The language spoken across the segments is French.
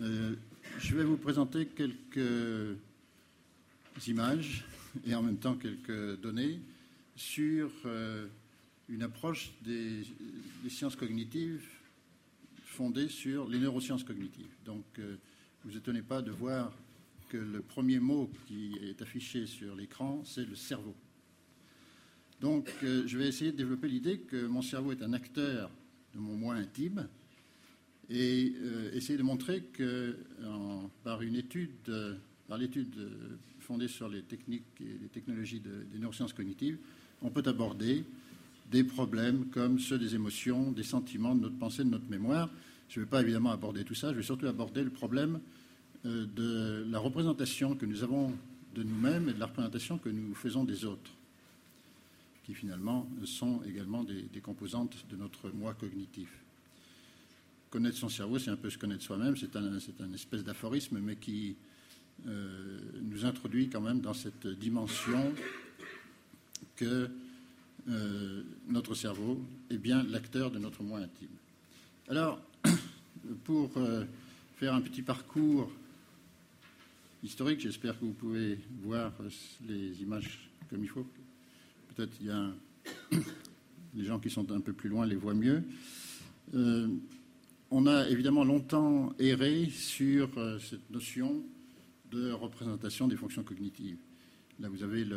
Je vais vous présenter quelques images et en même temps quelques données sur une approche des sciences cognitives fondée sur les neurosciences cognitives. Donc, vous étonnez pas de voir que le premier mot qui est affiché sur l'écran, c'est le cerveau. Donc, je vais essayer de développer l'idée que mon cerveau est un acteur de mon moi intime et essayer de montrer que par l'étude fondée sur les techniques et les technologies des neurosciences cognitives, on peut aborder des problèmes comme ceux des émotions, des sentiments, de notre pensée, de notre mémoire. Je ne vais pas évidemment aborder tout ça, je vais surtout aborder le problème de la représentation que nous avons de nous-mêmes et de la représentation que nous faisons des autres, qui finalement sont également des composantes de notre moi cognitif. Connaître son cerveau, c'est un peu se connaître soi-même, c'est un espèce d'aphorisme, mais qui nous introduit quand même dans cette dimension que notre cerveau est bien l'acteur de notre moi intime. Alors, pour faire un petit parcours historique, j'espère que vous pouvez voir les images comme il faut. Peut-être il y a les gens qui sont un peu plus loin les voient mieux. On a évidemment longtemps erré sur cette notion de représentation des fonctions cognitives. Là, vous avez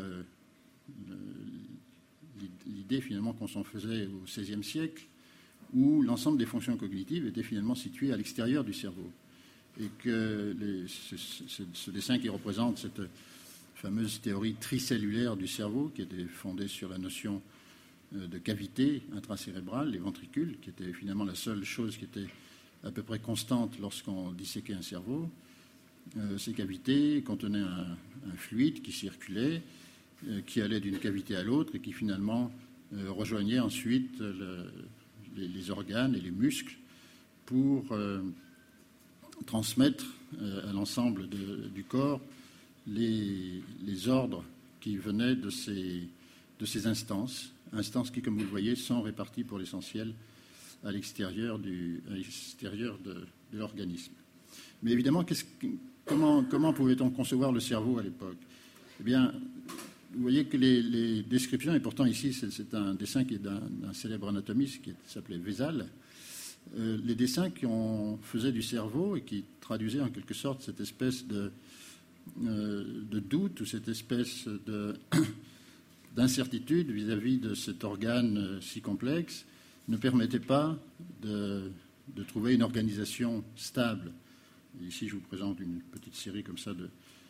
l'idée finalement qu'on s'en faisait au XVIe siècle, où l'ensemble des fonctions cognitives étaient finalement situées à l'extérieur du cerveau. Et que ce dessin qui représente cette fameuse théorie tricellulaire du cerveau, qui était fondée sur la notion de cavité intracérébrale, les ventricules, qui était finalement la seule chose qui était à peu près constante lorsqu'on disséquait un cerveau. Ces cavités contenaient un fluide qui circulait, qui allait d'une cavité à l'autre et qui finalement rejoignait ensuite les organes et les muscles pour transmettre à l'ensemble du corps les ordres qui venaient de ces instances qui, comme vous le voyez, sont réparties pour l'essentiel à l'extérieur de l'organisme. Mais évidemment, comment pouvait-on concevoir le cerveau à l'époque ? Eh bien, vous voyez que les descriptions, et pourtant ici c'est un dessin qui est d'un célèbre anatomiste qui s'appelait Vézal, les dessins qu'on faisait du cerveau et qui traduisaient en quelque sorte cette espèce de doute ou cette espèce d'incertitude vis-à-vis de cet organe si complexe ne permettaient pas de trouver une organisation stable. Et ici, je vous présente une petite série comme ça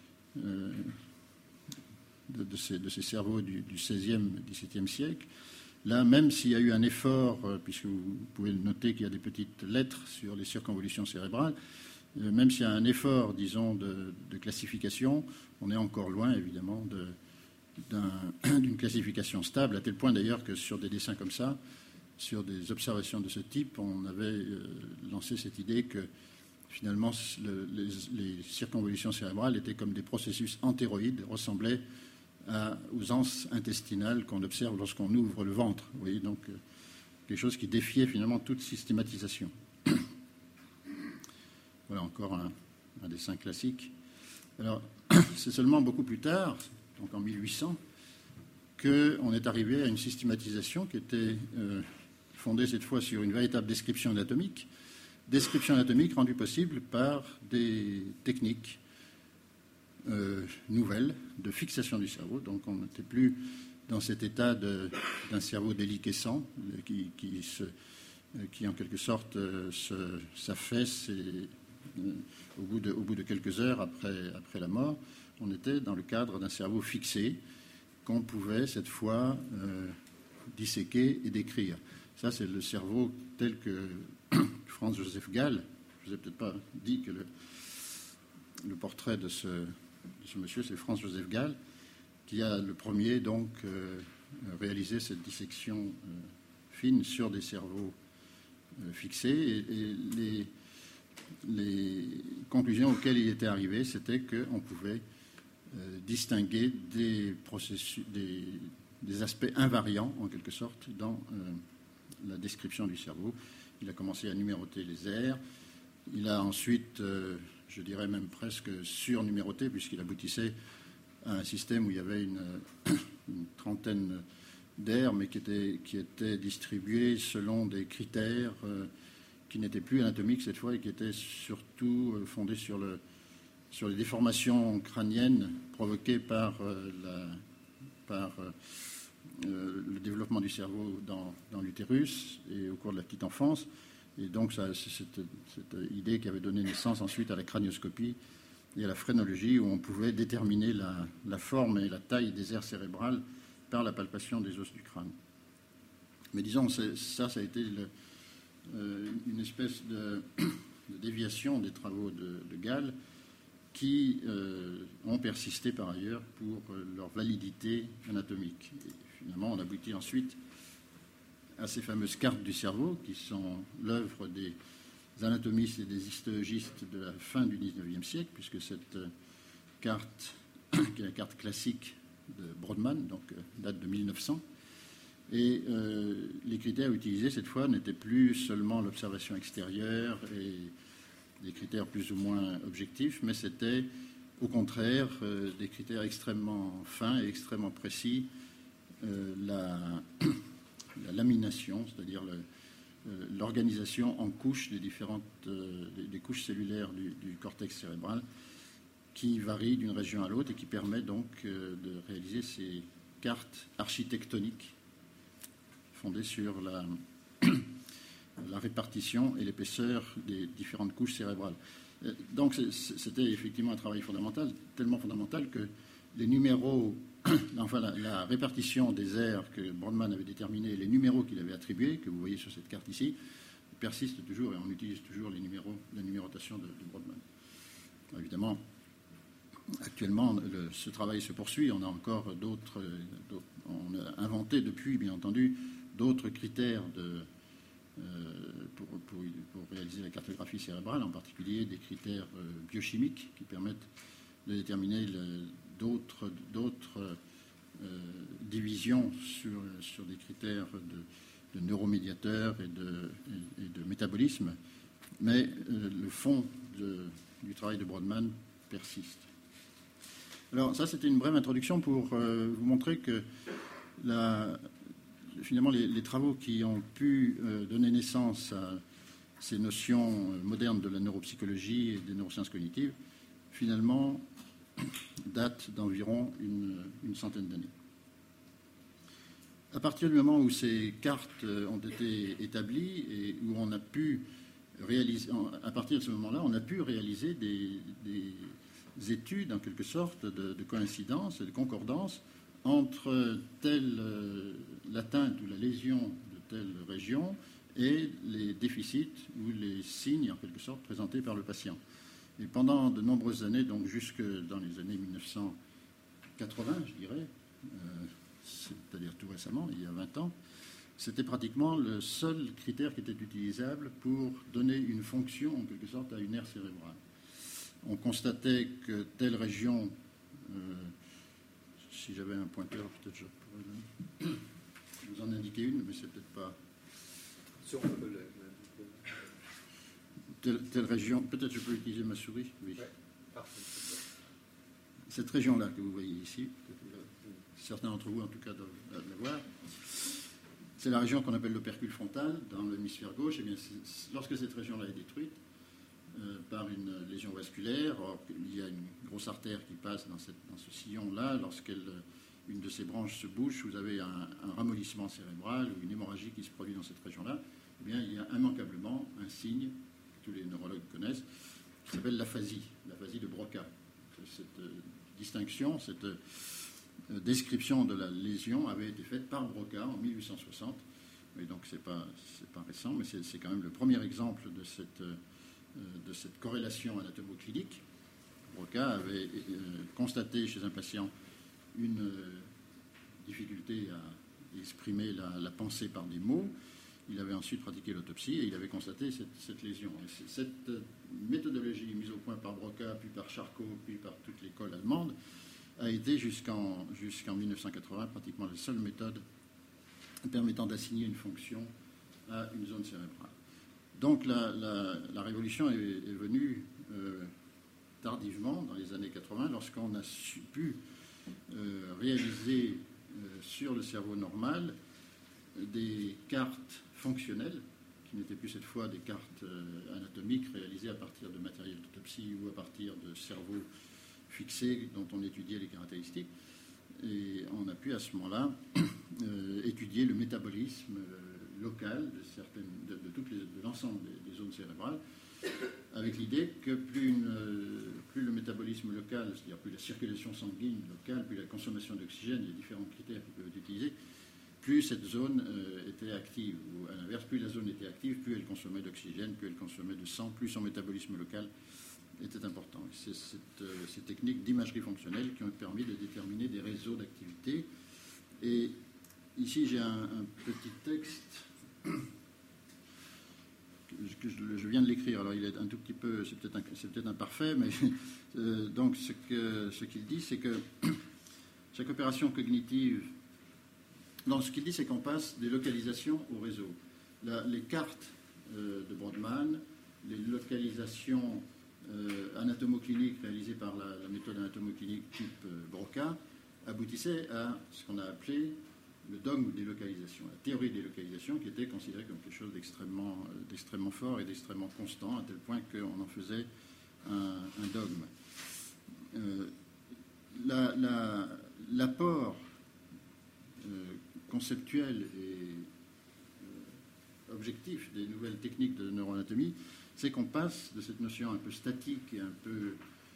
de ces cerveaux du XVIe, XVIIe siècle. Là, même s'il y a eu un effort, puisque vous pouvez noter qu'il y a des petites lettres sur les circonvolutions cérébrales, même s'il y a un effort, disons, de classification, on est encore loin, évidemment, d'une classification stable, à tel point d'ailleurs que sur des dessins comme ça, sur des observations de ce type, on avait lancé cette idée que finalement les circonvolutions cérébrales étaient comme des processus entéroïdes, ressemblaient aux anses intestinales qu'on observe lorsqu'on ouvre le ventre. Vous voyez, donc quelque chose qui défiait finalement toute systématisation. Voilà encore un dessin classique. Alors, c'est seulement beaucoup plus tard, donc en 1800, qu'on est arrivé à une systématisation qui était fondée cette fois sur une véritable description anatomique rendue possible par des techniques nouvelles de fixation du cerveau. Donc on n'était plus dans cet état d'un cerveau déliquescent qui en quelque sorte s'affaisse au bout de quelques heures après la mort. On était dans le cadre d'un cerveau fixé qu'on pouvait cette fois disséquer et décrire. Ça, c'est le cerveau tel que Franz Joseph Gall. Je ne vous ai peut-être pas dit que le portrait de ce monsieur, c'est Franz Joseph Gall, qui a le premier donc réalisé cette dissection fine sur des cerveaux fixés. Et les conclusions auxquelles il était arrivé, c'était qu'on pouvait distinguer des processus, des aspects invariants, en quelque sorte, dans la description du cerveau. Il a commencé à numéroter les aires, Il a ensuite, je dirais même presque surnuméroté, puisqu'il aboutissait à un système où il y avait une trentaine d'aires, mais qui étaient distribuées selon des critères qui n'étaient plus anatomiques cette fois et qui étaient surtout fondés sur les déformations crâniennes provoquées par le développement du cerveau dans l'utérus et au cours de la petite enfance. Et donc, c'est cette idée qui avait donné naissance ensuite à la cranioscopie et à la phrénologie, où on pouvait déterminer la forme et la taille des aires cérébrales par la palpation des os du crâne. Mais disons, ça a été une espèce de déviation des travaux de Gall qui ont persisté par ailleurs pour leur validité anatomique. Et finalement, on aboutit ensuite à ces fameuses cartes du cerveau qui sont l'œuvre des anatomistes et des histologistes de la fin du XIXe siècle, puisque cette carte, qui est la carte classique de Brodmann, donc date de 1900, et les critères utilisés cette fois n'étaient plus seulement l'observation extérieure et des critères plus ou moins objectifs, mais c'était au contraire des critères extrêmement fins et extrêmement précis, la lamination, c'est-à-dire l'organisation en couches des couches cellulaires du cortex cérébral, qui varient d'une région à l'autre et qui permet donc de réaliser ces cartes architectoniques fondées sur la répartition et l'épaisseur des différentes couches cérébrales. Donc c'était effectivement un travail fondamental, tellement fondamental que les numéros, enfin la répartition des aires que Brodmann avait déterminées et les numéros qu'il avait attribués, que vous voyez sur cette carte ici, persistent toujours et on utilise toujours la numérotation de Brodmann. Évidemment, actuellement, ce travail se poursuit. On a encore on a inventé depuis, bien entendu, d'autres critères pour réaliser la cartographie cérébrale, en particulier des critères biochimiques qui permettent de déterminer d'autres divisions sur des critères de neuromédiateurs et de métabolisme. Mais le fond du travail de Brodmann persiste. Alors ça, c'était une brève introduction pour vous montrer que finalement les travaux qui ont pu donner naissance à ces notions modernes de la neuropsychologie et des neurosciences cognitives, finalement, datent d'environ une centaine d'années. À partir du moment où ces cartes ont été établies et où on a pu réaliser, à partir de ce moment-là, on a pu réaliser des études, en quelque sorte, de coïncidence et de concordance entre l'atteinte ou la lésion de telle région et les déficits ou les signes, en quelque sorte, présentés par le patient. Et pendant de nombreuses années, donc jusque dans les années 1980, je dirais, c'est-à-dire tout récemment, il y a 20 ans, c'était pratiquement le seul critère qui était utilisable pour donner une fonction, en quelque sorte, à une aire cérébrale. On constatait que telle région, si j'avais un pointeur, peut-être je pourrais vous en indiquer une, mais c'est peut-être pas... Sur telle région, peut-être je peux utiliser ma souris, oui. Ouais, parfait. Cette région-là que vous voyez ici, certains d'entre vous en tout cas doivent la voir, c'est la région qu'on appelle l'opercule frontal dans l'hémisphère gauche. Et bien, lorsque cette région-là est détruite par une lésion vasculaire, il y a une grosse artère qui passe dans ce sillon-là, lorsqu'une de ces branches se bouche, vous avez un ramollissement cérébral ou une hémorragie qui se produit dans cette région-là, eh bien, il y a immanquablement un signe que tous les neurologues connaissent, qui s'appelle l'aphasie de Broca. Cette distinction, cette description de la lésion avait été faite par Broca en 1860. Et donc, c'est pas récent, mais c'est quand même le premier exemple de cette corrélation anatomoclinique. Broca avait constaté chez un patient une difficulté à exprimer la pensée par des mots. Il avait ensuite pratiqué l'autopsie et il avait constaté cette lésion. Et cette méthodologie mise au point par Broca, puis par Charcot, puis par toute l'école allemande, a été jusqu'en 1980 pratiquement la seule méthode permettant d'assigner une fonction à une zone cérébrale. Donc la révolution est venue tardivement, dans les années 80, lorsqu'on a pu réaliser sur le cerveau normal des cartes fonctionnelles, qui n'étaient plus cette fois des cartes anatomiques réalisées à partir de matériel d'autopsie ou à partir de cerveaux fixés dont on étudiait les caractéristiques. Et on a pu à ce moment-là étudier le métabolisme local de l'ensemble des zones cérébrales, avec l'idée que plus le métabolisme local, c'est-à-dire plus la circulation sanguine locale, plus la consommation d'oxygène, les différents critères qui peuvent être utilisés, plus cette zone était active. Ou à l'inverse, plus la zone était active, plus elle consommait d'oxygène, plus elle consommait de sang, plus son métabolisme local était important. C'est ces techniques d'imagerie fonctionnelle qui ont permis de déterminer des réseaux d'activité. Et ici, j'ai un petit texte que je viens de l'écrire. Alors, il est un tout petit peu, c'est peut-être imparfait, mais donc ce qu'il dit, c'est que chaque opération cognitive. Non, ce qu'il dit, c'est qu'on passe des localisations au réseau. Les cartes de Brodmann, les localisations anatomocliniques réalisées par la méthode anatomoclinique type Broca, aboutissaient à ce qu'on a appelé le dogme des localisations, la théorie des localisations, qui était considérée comme quelque chose d'extrêmement fort et d'extrêmement constant, à tel point qu'on en faisait un dogme. L'apport conceptuel et objectif des nouvelles techniques de neuroanatomie, c'est qu'on passe de cette notion un peu statique et un peu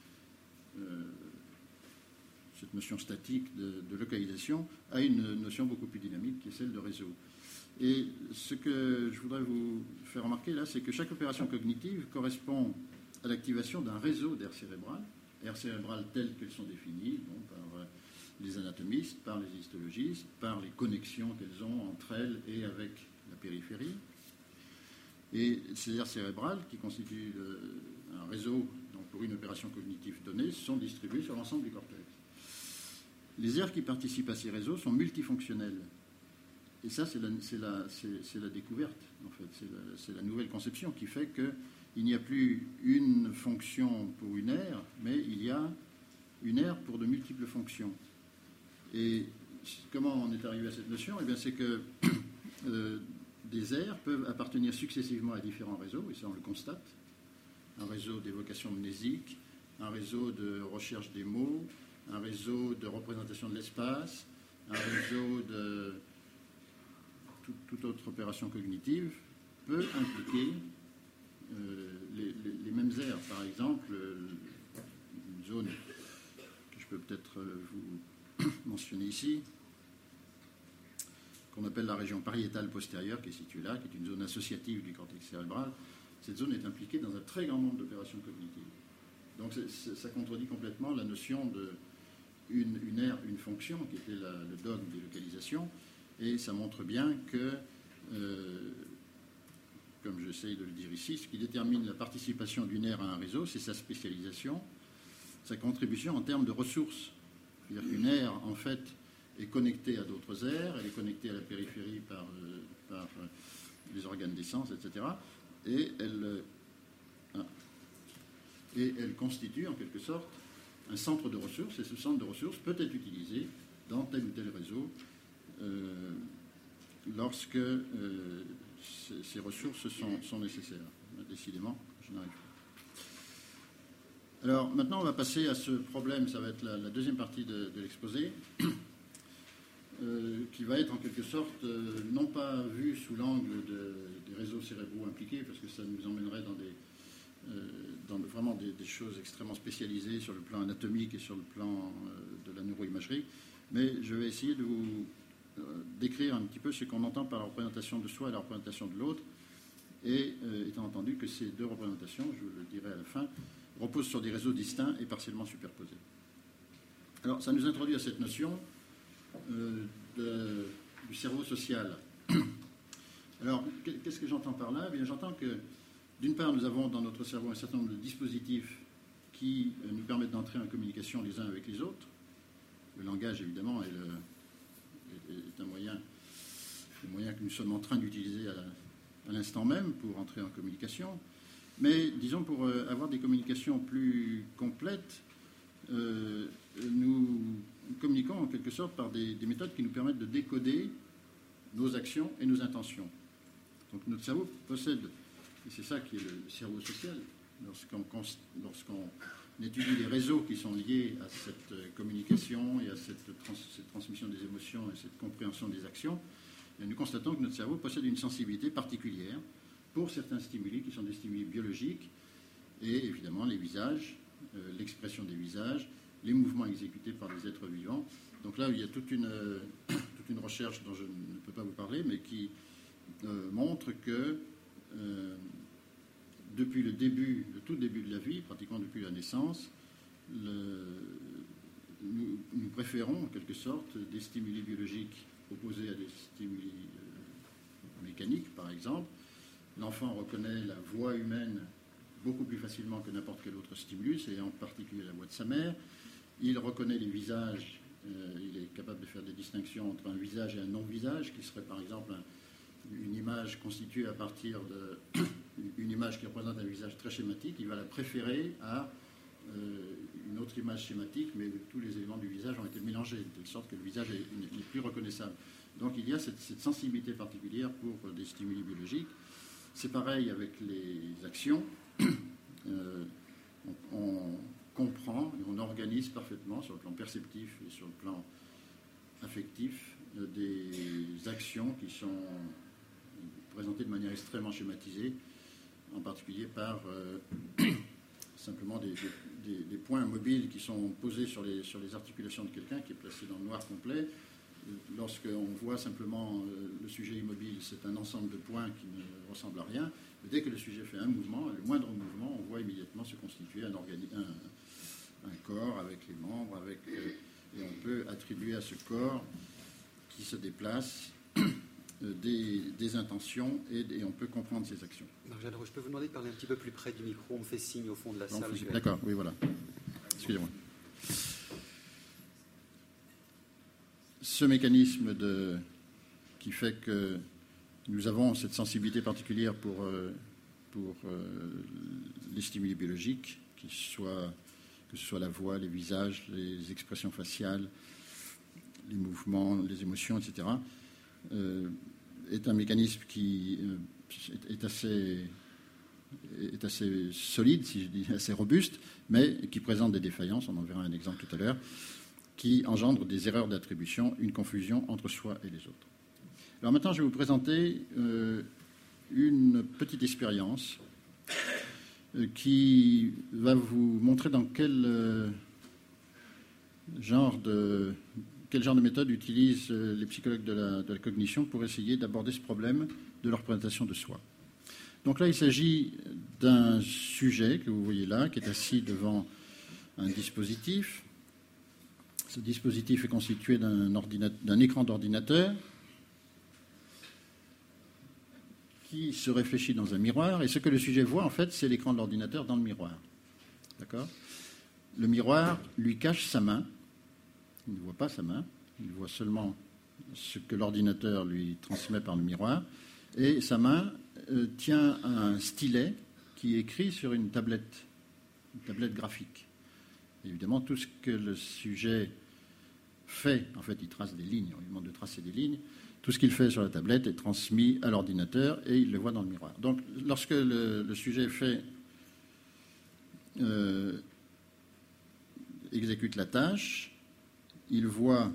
cette notion statique de localisation à une notion beaucoup plus dynamique qui est celle de réseau. Et ce que je voudrais vous faire remarquer là, c'est que chaque opération cognitive correspond à l'activation d'un réseau d'aires cérébrales telles qu'elles sont définies par les anatomistes, par les histologistes, par les connexions qu'elles ont entre elles et avec la périphérie. Et ces aires cérébrales, qui constituent un réseau donc pour une opération cognitive donnée, sont distribuées sur l'ensemble du cortex. Les aires qui participent à ces réseaux sont multifonctionnelles. Et ça, c'est la découverte, en fait. C'est la nouvelle conception qui fait qu'il n'y a plus une fonction pour une aire, mais il y a une aire pour de multiples fonctions. Et comment on est arrivé à cette notion ? Eh bien, c'est que des aires peuvent appartenir successivement à différents réseaux, et ça, on le constate. Un réseau d'évocation mnésique, un réseau de recherche des mots, un réseau de représentation de l'espace, un réseau de toute autre opération cognitive peut impliquer les mêmes aires. Par exemple, une zone que je peux peut-être vous mentionner ici, qu'on appelle la région pariétale postérieure, qui est située là, qui est une zone associative du cortex cérébral. Cette zone est impliquée dans un très grand nombre d'opérations cognitives. Donc ça contredit complètement la notion d'une aire, une fonction, qui était le dogme des localisations, et ça montre bien que, comme j'essaye de le dire ici, ce qui détermine la participation d'une aire à un réseau, c'est sa spécialisation, sa contribution en termes de ressources. C'est-à-dire qu'une aire, en fait, est connectée à d'autres aires, elle est connectée à la périphérie par les organes d'essence, etc. Et elle constitue, en quelque sorte, un centre de ressources, et ce centre de ressources peut être utilisé dans tel ou tel réseau lorsque ces ressources sont nécessaires. Décidément, je n'arrive pas. Alors, maintenant, on va passer à ce problème, ça va être la deuxième partie de l'exposé, qui va être en quelque sorte, non pas vu sous l'angle des réseaux cérébraux impliqués, parce que ça nous emmènerait dans vraiment des choses extrêmement spécialisées sur le plan anatomique et sur le plan de la neuroimagerie, mais je vais essayer de vous décrire un petit peu ce qu'on entend par la représentation de soi et la représentation de l'autre, et étant entendu que ces deux représentations, je vous le dirai à la fin, reposent sur des réseaux distincts et partiellement superposés. Alors, ça nous introduit à cette notion du cerveau social. Alors, qu'est-ce que j'entends par là ? Eh bien, j'entends que, d'une part, nous avons dans notre cerveau un certain nombre de dispositifs qui nous permettent d'entrer en communication les uns avec les autres. Le langage, évidemment, est un moyen que nous sommes en train d'utiliser à l'instant même pour entrer en communication. Mais disons, pour avoir des communications plus complètes, nous communiquons en quelque sorte par des méthodes qui nous permettent de décoder nos actions et nos intentions. Donc notre cerveau possède, et c'est ça qui est le cerveau social, lorsqu'on étudie les réseaux qui sont liés à cette communication et à cette transmission des émotions et cette compréhension des actions, et nous constatons que notre cerveau possède une sensibilité particulière pour certains stimuli qui sont des stimuli biologiques, et évidemment les visages, l'expression des visages, les mouvements exécutés par les êtres vivants. Donc là, il y a toute une recherche dont je ne peux pas vous parler, mais qui montre que depuis le tout début de la vie, pratiquement depuis la naissance, nous préférons en quelque sorte des stimuli biologiques opposés à des stimuli mécaniques, par exemple. L'enfant reconnaît la voix humaine beaucoup plus facilement que n'importe quel autre stimulus, et en particulier la voix de sa mère. Il reconnaît les visages, il est capable de faire des distinctions entre un visage et un non-visage, qui serait par exemple une image constituée à partir d'une image qui représente un visage très schématique. Il va la préférer à une autre image schématique, mais où tous les éléments du visage ont été mélangés, de telle sorte que le visage n'est plus reconnaissable. Donc il y a cette sensibilité particulière pour des stimuli biologiques. C'est pareil avec les actions. On comprend et on organise parfaitement sur le plan perceptif et sur le plan affectif des actions qui sont présentées de manière extrêmement schématisée, en particulier par simplement des points mobiles qui sont posés sur les articulations de quelqu'un qui est placé dans le noir complet. Lorsqu'on voit simplement le sujet immobile, c'est un ensemble de points qui ne ressemble à rien. Dès que le sujet fait un mouvement, le moindre mouvement, on voit immédiatement se constituer un corps avec les membres, et on peut attribuer à ce corps qui se déplace des intentions, et on peut comprendre ses actions. Marc-Jeanne Roux, je peux vous demander de parler un petit peu plus près du micro? On me fait signe au fond de la salle. D'accord, oui, voilà. Excusez-moi. Ce mécanisme qui fait que nous avons cette sensibilité particulière pour les stimuli biologiques, que ce soit la voix, les visages, les expressions faciales, les mouvements, les émotions, etc., est un mécanisme qui est assez solide, si je dis assez robuste, mais qui présente des défaillances, on en verra un exemple tout à l'heure, qui engendrent des erreurs d'attribution, une confusion entre soi et les autres. Alors maintenant, je vais vous présenter une petite expérience qui va vous montrer dans quel genre de méthode utilisent les psychologues de la cognition pour essayer d'aborder ce problème de la représentation de soi. Donc là, il s'agit d'un sujet que vous voyez là, qui est assis devant un dispositif. Ce dispositif est constitué d'un écran d'ordinateur qui se réfléchit dans un miroir, et ce que le sujet voit, en fait, c'est l'écran de l'ordinateur dans le miroir. D'accord ? Le miroir lui cache sa main. Il ne voit pas sa main, il voit seulement ce que l'ordinateur lui transmet par le miroir, et sa main tient un stylet qui écrit sur une tablette graphique. Et évidemment, tout ce que le sujet fait, en fait, il trace des lignes, on lui demande de tracer des lignes, tout ce qu'il fait sur la tablette est transmis à l'ordinateur et il le voit dans le miroir. Donc, lorsque le sujet exécute la tâche, il voit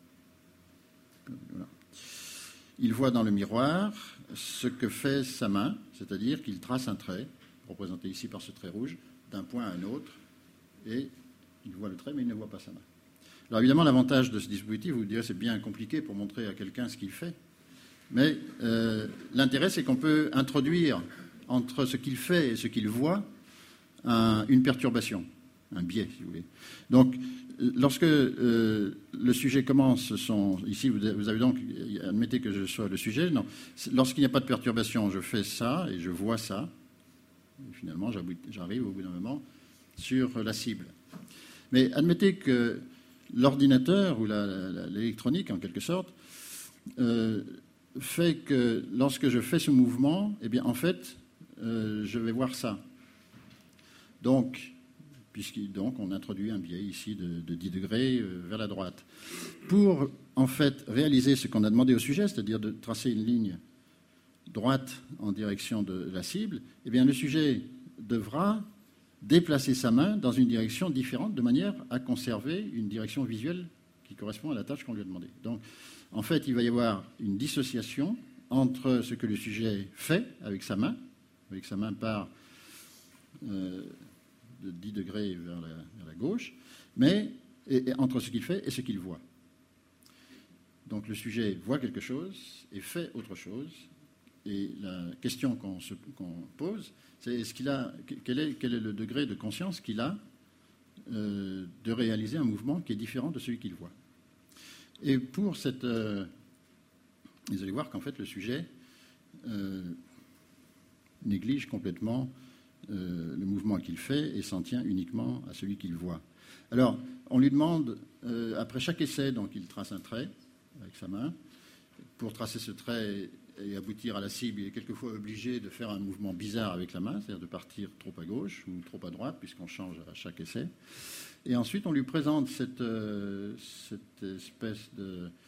dans le miroir ce que fait sa main, c'est-à-dire qu'il trace un trait, représenté ici par ce trait rouge, d'un point à un autre, et il voit le trait, mais il ne voit pas sa main. Alors évidemment, l'avantage de ce dispositif, vous direz, c'est bien compliqué pour montrer à quelqu'un ce qu'il fait, mais l'intérêt, c'est qu'on peut introduire entre ce qu'il fait et ce qu'il voit une perturbation, un biais, si vous voulez. Donc, lorsque le sujet commence ici, vous avez donc, admettez que je sois le sujet, non, lorsqu'il n'y a pas de perturbation, je fais ça et je vois ça, et finalement, j'arrive au bout d'un moment sur la cible. Mais admettez que l'ordinateur ou l'électronique, en quelque sorte, fait que lorsque je fais ce mouvement, eh bien, en fait, je vais voir ça. Donc, on introduit un biais ici de 10 degrés vers la droite. Pour, en fait, réaliser ce qu'on a demandé au sujet, c'est-à-dire de tracer une ligne droite en direction de la cible, eh bien, le sujet devra déplacer sa main dans une direction différente de manière à conserver une direction visuelle qui correspond à la tâche qu'on lui a demandé. Donc, en fait, il va y avoir une dissociation entre ce que le sujet fait avec sa main par de 10 degrés vers la gauche, mais entre ce qu'il fait et ce qu'il voit. Donc le sujet voit quelque chose et fait autre chose, et la question qu'on pose, c'est quel est le degré de conscience qu'il a de réaliser un mouvement qui est différent de celui qu'il voit. Et pour cette... vous allez voir qu'en fait, le sujet néglige complètement le mouvement qu'il fait et s'en tient uniquement à celui qu'il voit. Alors, on lui demande, après chaque essai, donc il trace un trait avec sa main. Pour tracer ce trait et aboutir à la cible, il est quelquefois obligé de faire un mouvement bizarre avec la main, c'est-à-dire de partir trop à gauche ou trop à droite, puisqu'on change à chaque essai. Et ensuite, on lui présente cette espèce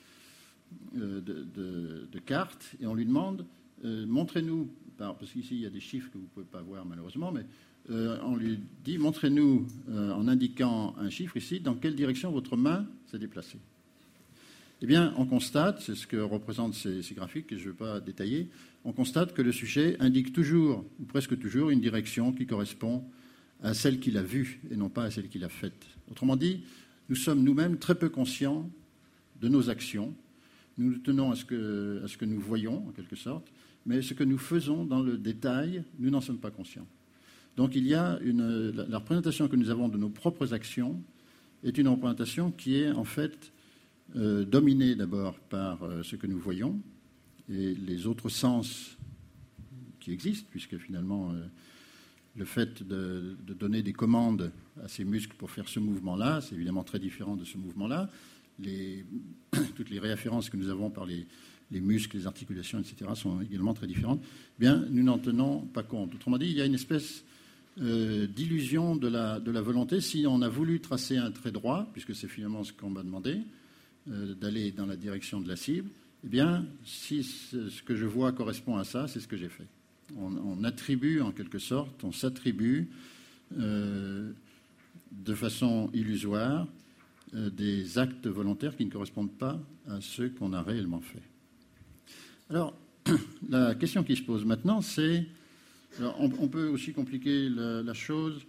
de carte et on lui demande montrez-nous, parce qu'ici il y a des chiffres que vous ne pouvez pas voir malheureusement, mais on lui dit montrez-nous en indiquant un chiffre ici dans quelle direction votre main s'est déplacée. Eh bien, on constate, c'est ce que représentent ces graphiques que je ne vais pas détailler, on constate que le sujet indique toujours, ou presque toujours, une direction qui correspond à celle qu'il a vue et non pas à celle qu'il a faite. Autrement dit, nous sommes nous-mêmes très peu conscients de nos actions. Nous nous tenons à ce que nous voyons, en quelque sorte, mais ce que nous faisons dans le détail, nous n'en sommes pas conscients. Donc il y a la représentation que nous avons de nos propres actions est une représentation qui est en fait dominée d'abord par ce que nous voyons et les autres sens qui existent, puisque finalement le fait de donner des commandes à ces muscles pour faire ce mouvement-là, c'est évidemment très différent de ce mouvement-là. Toutes les références que nous avons par les muscles, les articulations, etc., sont également très différentes. Bien, nous n'en tenons pas compte. Autrement dit, il y a une espèce d'illusion de la volonté. Si on a voulu tracer un trait droit, puisque c'est finalement ce qu'on m'a demandé, d'aller dans la direction de la cible, eh bien, si ce que je vois correspond à ça, c'est ce que j'ai fait. On attribue, en quelque sorte, on s'attribue de façon illusoire des actes volontaires qui ne correspondent pas à ceux qu'on a réellement fait. Alors, la question qui se pose maintenant, c'est... Alors, on peut aussi compliquer la chose.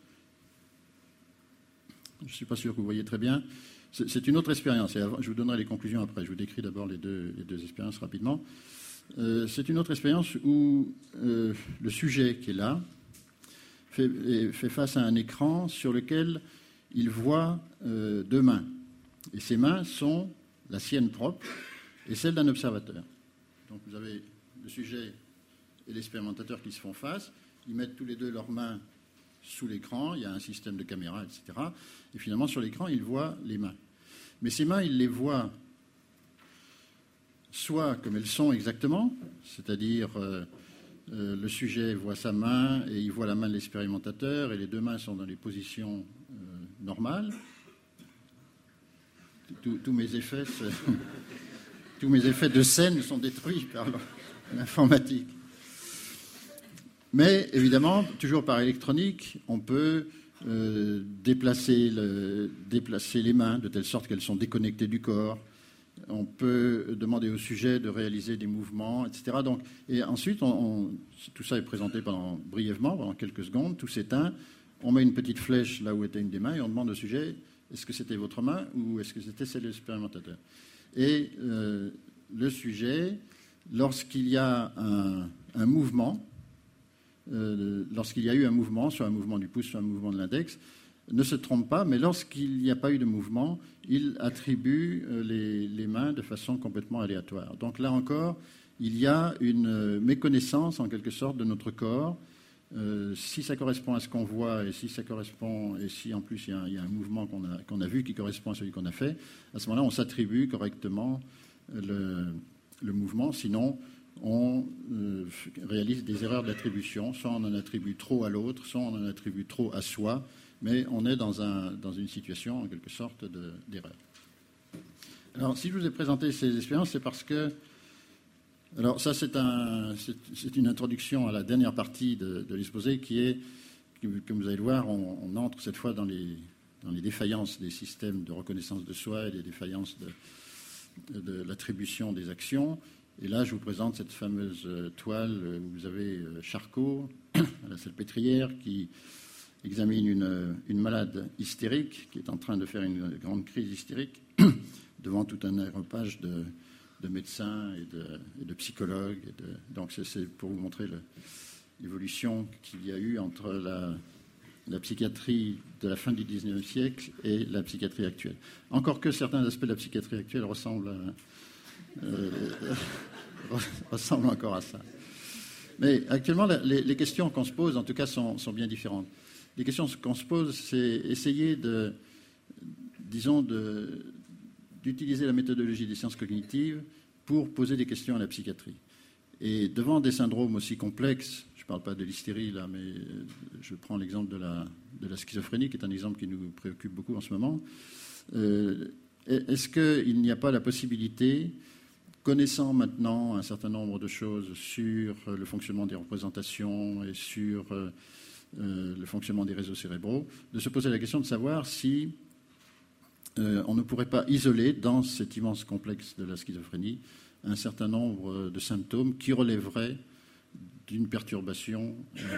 Je ne suis pas sûr que vous voyez très bien. C'est une autre expérience. Je vous donnerai les conclusions après. Je vous décris d'abord les deux expériences rapidement. C'est une autre expérience où le sujet qui est là fait face à un écran sur lequel il voit deux mains. Et ces mains sont la sienne propre et celle d'un observateur. Donc vous avez le sujet et l'expérimentateur qui se font face. Ils mettent tous les deux leurs mains sous l'écran. Il y a un système de caméra, etc. Et finalement, sur l'écran, ils voient les mains. Mais ces mains, ils les voient soit comme elles sont exactement, c'est-à-dire le sujet voit sa main et il voit la main de l'expérimentateur et les deux mains sont dans les positions normales. Tous mes effets de scène sont détruits par l'informatique. Mais évidemment, toujours par électronique, on peut déplacer les mains de telle sorte qu'elles sont déconnectées du corps. On peut demander au sujet de réaliser des mouvements, etc. Et ensuite, tout ça est présenté brièvement, pendant quelques secondes, tout s'éteint. On met une petite flèche là où était une des mains et on demande au sujet est-ce que c'était votre main ou est-ce que c'était celle de l'expérimentateur. Et le sujet, lorsqu'il y a un mouvement, lorsqu'il y a eu un mouvement, soit un mouvement du pouce, soit un mouvement de l'index, ne se trompe pas, mais lorsqu'il n'y a pas eu de mouvement, il attribue les mains de façon complètement aléatoire. Donc là encore, il y a une méconnaissance en quelque sorte de notre corps. Si ça correspond à ce qu'on voit et si ça correspond et si en plus il y a un mouvement qu'on a vu qui correspond à celui qu'on a fait, à ce moment-là, on s'attribue correctement le mouvement, sinon on réalise des erreurs d'attribution. Soit on en attribue trop à l'autre, soit on en attribue trop à soi, mais on est dans une situation en quelque sorte d'erreur. Alors, si je vous ai présenté ces expériences, c'est parce que... Alors, ça, c'est une introduction à la dernière partie de l'exposé qui est, comme vous allez le voir, on entre cette fois dans les défaillances des systèmes de reconnaissance de soi et des défaillances de l'attribution des actions. Et là, je vous présente cette fameuse toile où vous avez Charcot, à la Salpêtrière, qui examine une malade hystérique qui est en train de faire une grande crise hystérique devant tout un aéropage de médecins et de psychologues. Donc, c'est pour vous montrer l'évolution qu'il y a eu entre la psychiatrie de la fin du XIXe siècle et la psychiatrie actuelle. Encore que certains aspects de la psychiatrie actuelle ressemblent encore à ça. Mais actuellement, les questions qu'on se pose, en tout cas, sont bien différentes. Les questions qu'on se pose, c'est essayer d'utiliser la méthodologie des sciences cognitives pour poser des questions à la psychiatrie. Et devant des syndromes aussi complexes, je ne parle pas de l'hystérie là, mais je prends l'exemple de la schizophrénie, qui est un exemple qui nous préoccupe beaucoup en ce moment. Est-ce qu'il n'y a pas la possibilité, connaissant maintenant un certain nombre de choses sur le fonctionnement des représentations et sur le fonctionnement des réseaux cérébraux, de se poser la question de savoir si on ne pourrait pas isoler dans cet immense complexe de la schizophrénie un certain nombre de symptômes qui relèveraient d'une perturbation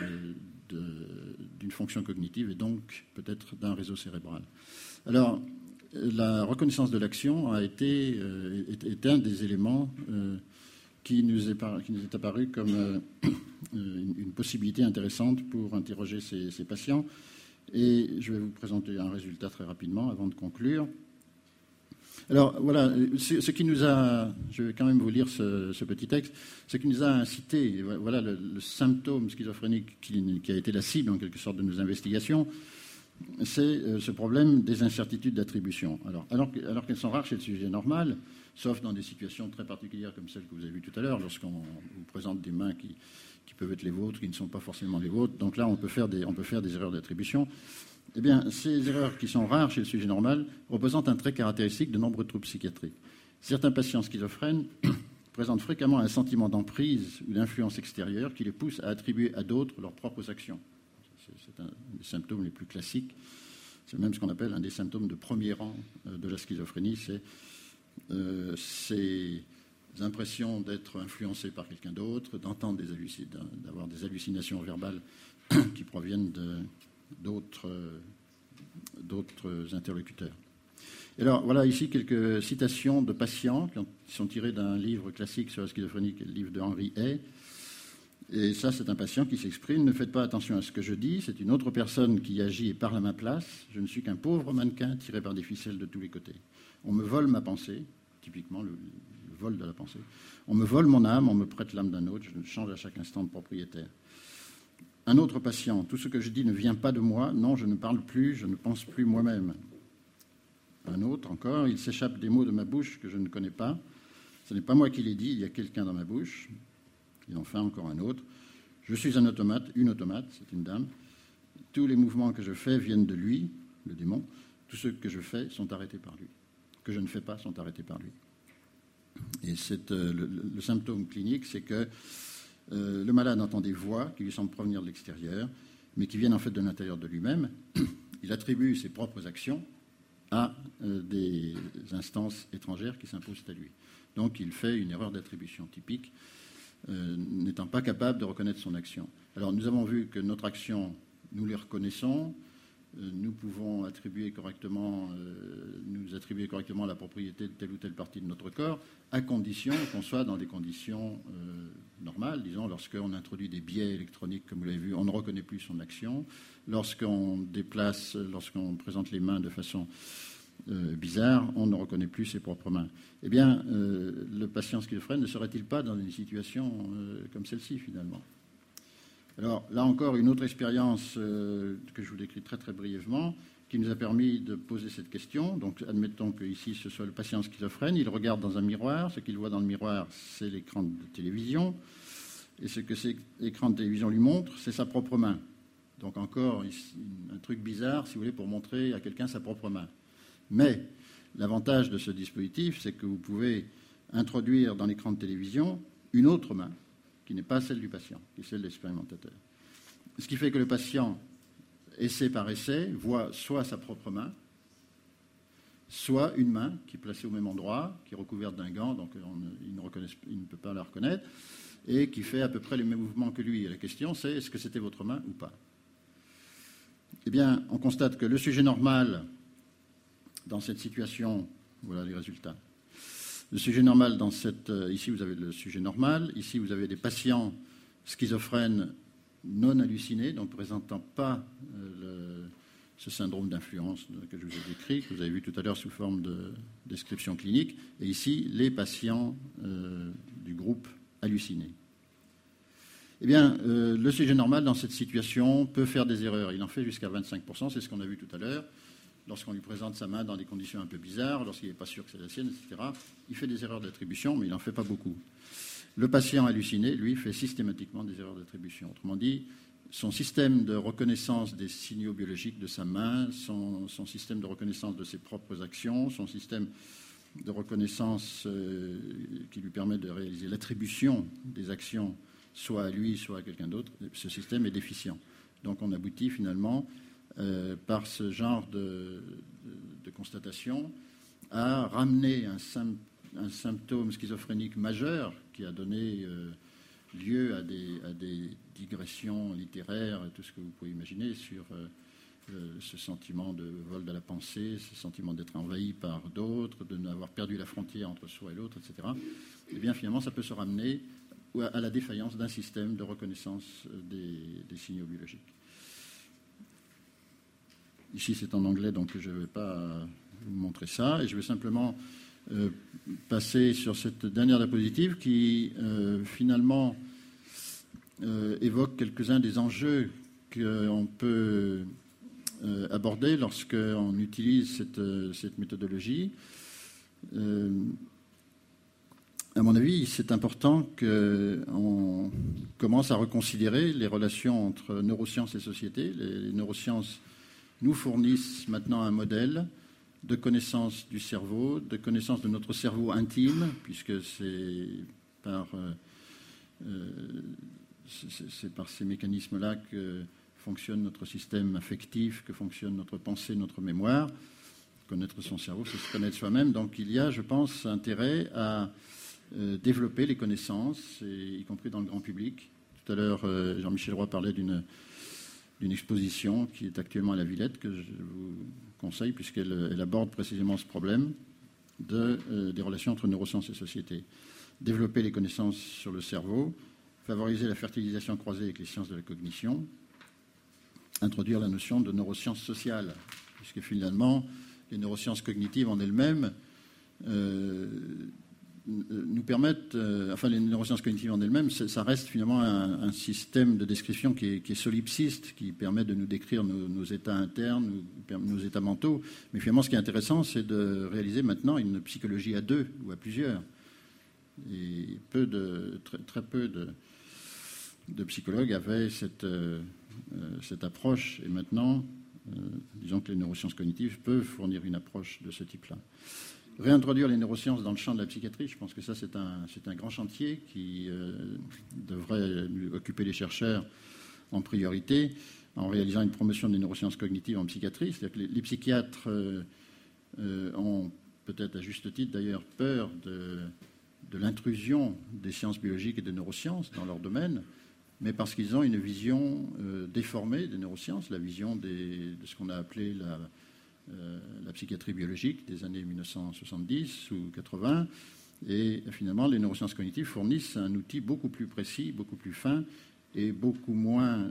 d'une fonction cognitive et donc peut-être d'un réseau cérébral. Alors, la reconnaissance de l'action est un des éléments qui nous est apparu comme une possibilité intéressante pour interroger ces patients. Et je vais vous présenter un résultat très rapidement avant de conclure. Alors voilà, ce qui nous a, je vais quand même vous lire ce petit texte, ce qui nous a incité, voilà le symptôme schizophrénique qui a été la cible en quelque sorte de nos investigations, c'est ce problème des incertitudes d'attribution. Alors qu'elles sont rares chez le sujet normal, sauf dans des situations très particulières comme celle que vous avez vue tout à l'heure, lorsqu'on vous présente des mains qui peuvent être les vôtres, qui ne sont pas forcément les vôtres. Donc là, on peut faire des erreurs d'attribution. Eh bien, ces erreurs qui sont rares chez le sujet normal représentent un trait caractéristique de nombreux troubles psychiatriques. Certains patients schizophrènes présentent fréquemment un sentiment d'emprise ou d'influence extérieure qui les pousse à attribuer à d'autres leurs propres actions. C'est un des symptômes les plus classiques. C'est même ce qu'on appelle un des symptômes de premier rang de la schizophrénie. C'est ces impressions d'être influencé par quelqu'un d'autre, d'entendre d'avoir des hallucinations verbales qui proviennent d'autres interlocuteurs. Et alors, voilà ici quelques citations de patients qui sont tirées d'un livre classique sur la schizophrénie, qui est le livre de Henri Hay. Et ça, c'est un patient qui s'exprime. Ne faites pas attention à ce que je dis. C'est une autre personne qui agit et parle à ma place. Je ne suis qu'un pauvre mannequin tiré par des ficelles de tous les côtés. On me vole ma pensée, typiquement le vol de la pensée. On me vole mon âme, on me prête l'âme d'un autre. Je change à chaque instant de propriétaire. Un autre patient. Tout ce que je dis ne vient pas de moi. Non, je ne parle plus, je ne pense plus moi-même. Un autre encore. Il s'échappe des mots de ma bouche que je ne connais pas. Ce n'est pas moi qui les dis, il y a quelqu'un dans ma bouche. Et enfin, encore un autre. Je suis un automate, une automate, c'est une dame. Tous les mouvements que je fais viennent de lui, le démon. Tous ceux que je fais sont arrêtés par lui. Que je ne fais pas sont arrêtés par lui. Et le symptôme clinique, c'est que le malade entend des voix qui lui semblent provenir de l'extérieur, mais qui viennent en fait de l'intérieur de lui-même. Il attribue ses propres actions à des instances étrangères qui s'imposent à lui. Donc il fait une erreur d'attribution typique, n'étant pas capable de reconnaître son action. Alors nous avons vu que notre action, nous les reconnaissons, nous pouvons nous attribuer correctement la propriété de telle ou telle partie de notre corps, à condition qu'on soit dans des conditions normales. Disons, lorsqu'on introduit des biais électroniques, comme vous l'avez vu, on ne reconnaît plus son action. Lorsqu'on présente les mains de façon bizarre, on ne reconnaît plus ses propres mains. Eh bien, le patient schizophrène ne serait-il pas dans une situation comme celle-ci, finalement ? Alors, là encore, une autre expérience que je vous décris très, très brièvement, qui qui nous a permis de poser cette question. Donc, admettons qu'ici, ce soit le patient schizophrène. Il regarde dans un miroir. Ce qu'il voit dans le miroir, c'est l'écran de télévision. Et ce que cet écran de télévision lui montre, c'est sa propre main. Donc, encore un truc bizarre, si vous voulez, pour montrer à quelqu'un sa propre main. Mais l'avantage de ce dispositif, c'est que vous pouvez introduire dans l'écran de télévision une autre main, qui n'est pas celle du patient, qui est celle de l'expérimentateur. Ce qui fait que le patient, essai par essai, voit soit sa propre main, soit une main qui est placée au même endroit, qui est recouverte d'un gant, donc il ne peut pas la reconnaître, et qui fait à peu près les mêmes mouvements que lui. Et la question, c'est est-ce que c'était votre main ou pas? Eh bien, on constate que le sujet normal, dans cette situation, voilà les résultats. Le sujet normal dans cette... Ici, vous avez le sujet normal. Ici, vous avez des patients schizophrènes non hallucinés, donc ne présentant pas ce syndrome d'influence que je vous ai décrit, que vous avez vu tout à l'heure sous forme de description clinique. Et ici, les patients du groupe hallucinés. Eh bien, le sujet normal dans cette situation peut faire des erreurs. Il en fait jusqu'à 25%, c'est ce qu'on a vu tout à l'heure. Lorsqu'on lui présente sa main dans des conditions un peu bizarres, lorsqu'il n'est pas sûr que c'est la sienne, etc., il fait des erreurs d'attribution, mais il n'en fait pas beaucoup. Le patient halluciné, lui, fait systématiquement des erreurs d'attribution. Autrement dit, son système de reconnaissance des signaux biologiques de sa main, son système de reconnaissance de ses propres actions, son système de reconnaissance qui lui permet de réaliser l'attribution des actions, soit à lui, soit à quelqu'un d'autre, ce système est déficient. Donc on aboutit finalement... par ce genre de constatation, à ramener un symptôme schizophrénique majeur qui a donné lieu à des digressions littéraires, tout ce que vous pouvez imaginer sur ce sentiment de vol de la pensée, ce sentiment d'être envahi par d'autres, de n'avoir perdu la frontière entre soi et l'autre, etc. Eh bien, finalement, ça peut se ramener à la défaillance d'un système de reconnaissance des signaux biologiques. Ici, c'est en anglais, donc je ne vais pas vous montrer ça. Et je vais simplement passer sur cette dernière diapositive qui, finalement, évoque quelques-uns des enjeux qu'on peut aborder lorsqu'on utilise cette méthodologie. À mon avis, c'est important qu'on commence à reconsidérer les relations entre neurosciences et société. Les neurosciences nous fournissent maintenant un modèle de connaissance du cerveau, de connaissance de notre cerveau intime, puisque c'est par ces mécanismes-là que fonctionne notre système affectif, que fonctionne notre pensée, notre mémoire. Connaître son cerveau, c'est se connaître soi-même. Donc il y a, je pense, intérêt à développer les connaissances, y compris dans le grand public. Tout à l'heure, Jean-Michel Roy parlait d'une exposition qui est actuellement à la Villette, que je vous conseille, puisqu'elle aborde précisément ce problème des relations entre neurosciences et société. Développer les connaissances sur le cerveau, favoriser la fertilisation croisée avec les sciences de la cognition, introduire la notion de neurosciences sociales, puisque finalement, les neurosciences cognitives en elles-mêmes nous permettent, les neurosciences cognitives en elles-mêmes, ça reste finalement un système de description qui est solipsiste, qui permet de nous décrire nos états internes, nos états mentaux. Mais finalement, ce qui est intéressant, c'est de réaliser maintenant une psychologie à deux ou à plusieurs. Et très peu de psychologues avaient cette approche. Et maintenant, disons que les neurosciences cognitives peuvent fournir une approche de ce type-là. Réintroduire les neurosciences dans le champ de la psychiatrie, je pense que ça, c'est un grand chantier qui devrait occuper les chercheurs en priorité, en réalisant une promotion des neurosciences cognitives en psychiatrie. C'est-à-dire que les psychiatres ont, peut-être à juste titre d'ailleurs, peur de l'intrusion des sciences biologiques et des neurosciences dans leur domaine, mais parce qu'ils ont une vision déformée des neurosciences, la vision de ce qu'on a appelé la psychiatrie biologique des années 1970 ou 80. Et finalement, les neurosciences cognitives fournissent un outil beaucoup plus précis, beaucoup plus fin et beaucoup moins...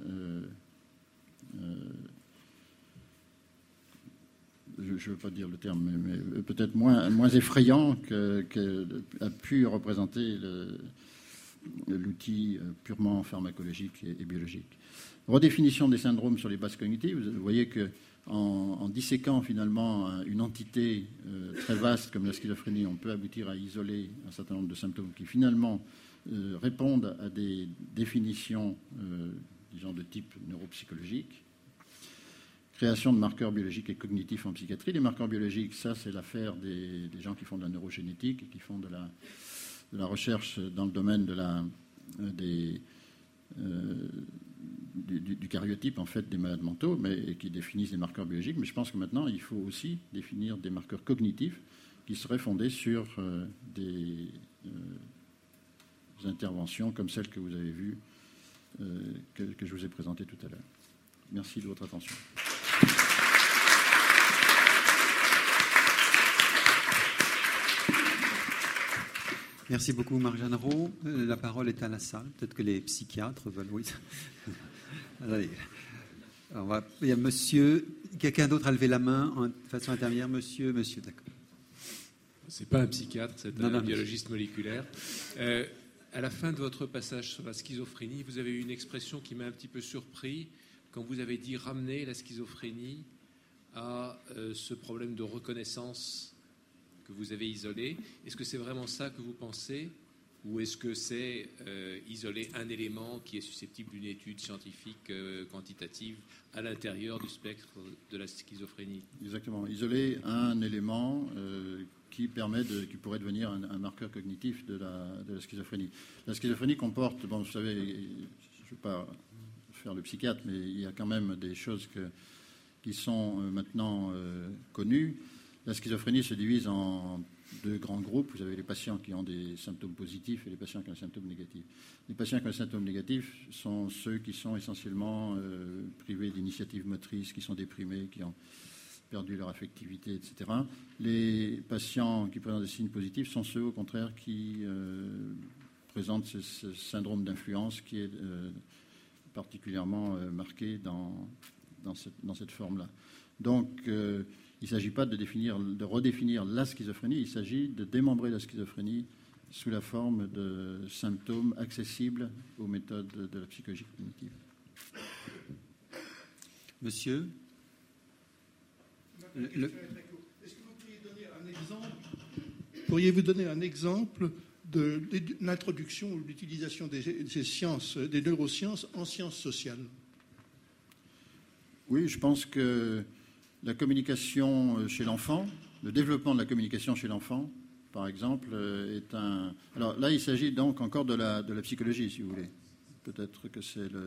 je ne veux pas dire le terme, mais peut-être moins effrayant qu'a pu représenter l'outil purement pharmacologique et biologique. Redéfinition des syndromes sur les bases cognitives. Vous voyez que en disséquant finalement une entité très vaste comme la schizophrénie, on peut aboutir à isoler un certain nombre de symptômes qui finalement répondent à des définitions, disons, de type neuropsychologique. Création de marqueurs biologiques et cognitifs en psychiatrie. Les marqueurs biologiques, ça, c'est l'affaire des gens qui font de la neurogénétique et qui font de la recherche dans le domaine du karyotype, en fait, des malades mentaux, et qui définissent des marqueurs biologiques. Mais je pense que maintenant, il faut aussi définir des marqueurs cognitifs qui seraient fondés sur des interventions comme celles que vous avez vues, que je vous ai présentées tout à l'heure. Merci de votre attention. Merci beaucoup, Marc Jeanneraud. La parole est à la salle. Peut-être que les psychiatres veulent... Oui. Allez. Il y a monsieur... Quelqu'un d'autre a levé la main en façon intermédiaire. Monsieur, d'accord. C'est pas un psychiatre, c'est un biologiste moléculaire. À la fin de votre passage sur la schizophrénie, vous avez eu une expression qui m'a un petit peu surpris quand vous avez dit ramener la schizophrénie à ce problème de reconnaissance que vous avez isolé. Est-ce que c'est vraiment ça que vous pensez, ou est-ce que c'est isoler un élément qui est susceptible d'une étude scientifique quantitative à l'intérieur du spectre de la schizophrénie? Exactement. Isoler un élément qui pourrait devenir un marqueur cognitif de la schizophrénie. La schizophrénie comporte, bon, vous savez, je ne vais pas faire le psychiatre, mais il y a quand même des choses qui sont maintenant connues. La schizophrénie se divise en deux grands groupes. Vous avez les patients qui ont des symptômes positifs et les patients qui ont des symptômes négatifs. Les patients qui ont des symptômes négatifs sont ceux qui sont essentiellement privés d'initiative motrice, qui sont déprimés, qui ont perdu leur affectivité, etc. Les patients qui présentent des signes positifs sont ceux, au contraire, qui présentent ce syndrome d'influence qui est particulièrement marqué dans cette forme-là. Donc, il ne s'agit pas de redéfinir la schizophrénie, il s'agit de démembrer la schizophrénie sous la forme de symptômes accessibles aux méthodes de la psychologie cognitive. Monsieur, Est-ce que vous pourriez donner un exemple de l'introduction ou l'utilisation des sciences, des neurosciences en sciences sociales? Oui, je pense que la communication chez l'enfant, le développement de la communication chez l'enfant, par exemple, est un... Alors là, il s'agit donc encore de la psychologie, si vous voulez. Peut-être que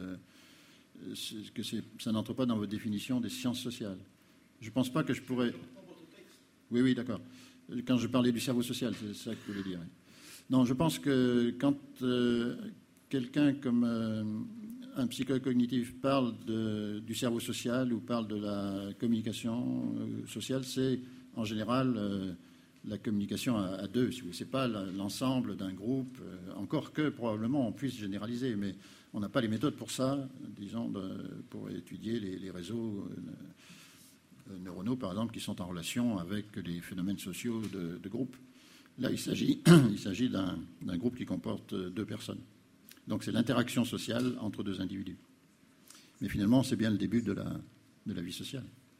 ça n'entre pas dans votre définition des sciences sociales. Je ne pense pas que je pourrais... Oui, d'accord. Quand je parlais du cerveau social, c'est ça que je voulais dire. Non, je pense que quand quelqu'un comme un psychologue cognitif parle du cerveau social ou parle de la communication sociale, c'est en général la communication à deux. Ce n'est pas l'ensemble d'un groupe, encore que probablement on puisse généraliser, mais on n'a pas les méthodes pour ça, disons, pour étudier les réseaux neuronaux, par exemple, qui sont en relation avec les phénomènes sociaux de groupe. Là, il s'agit d'un groupe qui comporte deux personnes. Donc, c'est l'interaction sociale entre deux individus. Mais finalement, c'est bien le début de la vie sociale.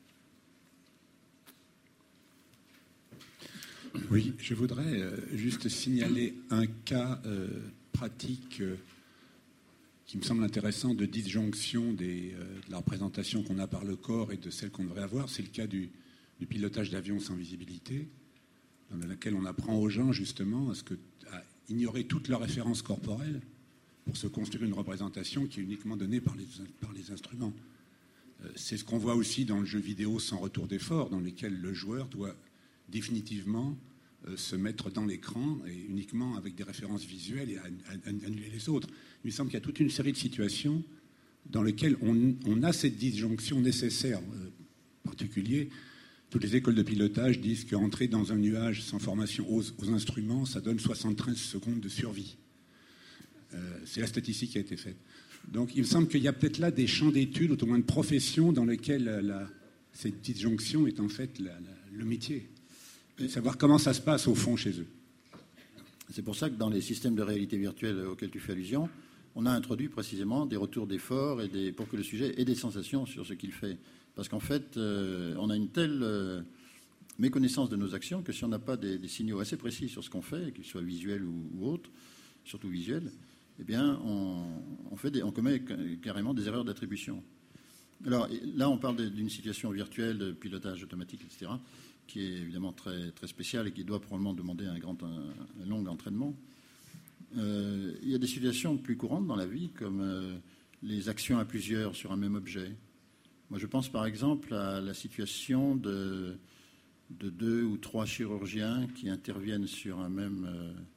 Oui, je voudrais juste signaler un cas pratique qui me semble intéressant de disjonction de la représentation qu'on a par le corps et de celle qu'on devrait avoir. C'est le cas du pilotage d'avions sans visibilité, dans lequel on apprend aux gens justement à ignorer toutes leurs références corporelles pour se construire une représentation qui est uniquement donnée par les instruments. C'est ce qu'on voit aussi dans le jeu vidéo sans retour d'effort, dans lequel le joueur doit définitivement se mettre dans l'écran et uniquement avec des références visuelles et annuler les autres. Il me semble qu'il y a toute une série de situations dans lesquelles on a cette disjonction nécessaire. En particulier, toutes les écoles de pilotage disent qu'entrer dans un nuage sans formation aux instruments, ça donne 73 secondes de survie. C'est la statistique qui a été faite. Donc il me semble qu'il y a peut-être là des champs d'études, ou au moins de professions, dans lesquels cette disjonction est en fait le métier. Et savoir comment ça se passe au fond chez eux. C'est pour ça que dans les systèmes de réalité virtuelle auxquels tu fais allusion, on a introduit précisément des retours d'effort pour que le sujet ait des sensations sur ce qu'il fait. Parce qu'en fait, on a une telle méconnaissance de nos actions que si on n'a pas des signaux assez précis sur ce qu'on fait, qu'ils soient visuels ou autres, surtout visuels, eh bien, on commet carrément des erreurs d'attribution. Alors là, on parle d'une situation virtuelle de pilotage automatique, etc., qui est évidemment très, très spéciale et qui doit probablement demander un long entraînement. Il y a des situations plus courantes dans la vie, comme les actions à plusieurs sur un même objet. Moi, je pense par exemple à la situation de 2 ou 3 chirurgiens qui interviennent sur un même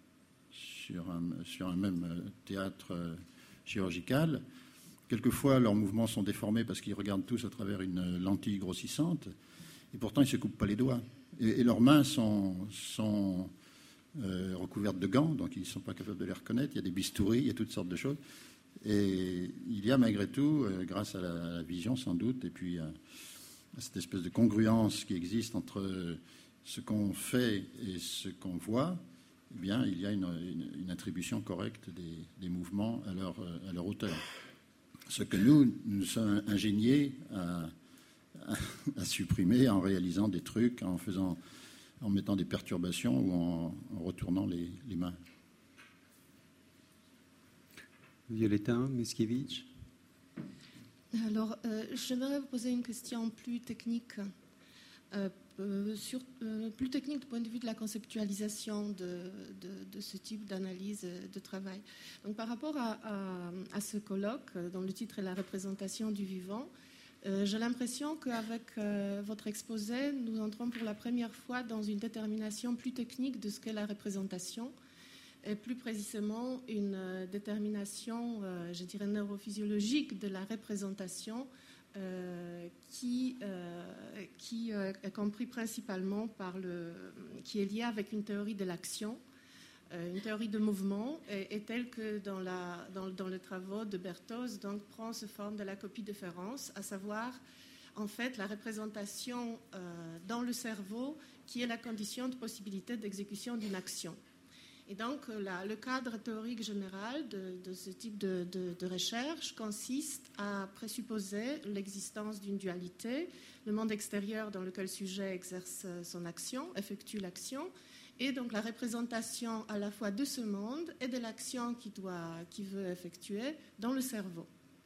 théâtre chirurgical. Quelquefois, leurs mouvements sont déformés parce qu'ils regardent tous à travers une lentille grossissante, et pourtant ils ne se coupent pas les doigts. Et leurs mains sont recouvertes de gants, donc ils ne sont pas capables de les reconnaître. Il y a des bistouris, il y a toutes sortes de choses. Et il y a malgré tout, grâce à la vision sans doute, et puis à cette espèce de congruence qui existe entre ce qu'on fait et ce qu'on voit, eh bien, il y a une attribution correcte des mouvements à leur hauteur. Ce que nous sommes ingéniés à supprimer en réalisant des trucs, en mettant des perturbations ou en retournant les mains. Violetta Meskiewicz. Alors, j'aimerais vous poser une question plus technique, plus technique du point de vue de la conceptualisation de ce type d'analyse de travail. Donc, par rapport à ce colloque, dont le titre est La représentation du vivant, j'ai l'impression qu'avec votre exposé, nous entrons pour la première fois dans une détermination plus technique de ce qu'est la représentation, et plus précisément une détermination, je dirais, neurophysiologique de la représentation qui est compris principalement qui est liée avec une théorie de l'action, une théorie de mouvement, et telle que dans les travaux de Berthoz, donc prend ce forme de la copie de Ferenc, à savoir en fait la représentation dans le cerveau qui est la condition de possibilité d'exécution d'une action. Et donc, le cadre théorique général de ce type de recherche consiste à présupposer l'existence d'une dualité, le monde extérieur dans lequel le sujet exerce son action, effectue l'action, et donc la représentation à la fois de ce monde et de l'action qu'il veut effectuer dans le cerveau.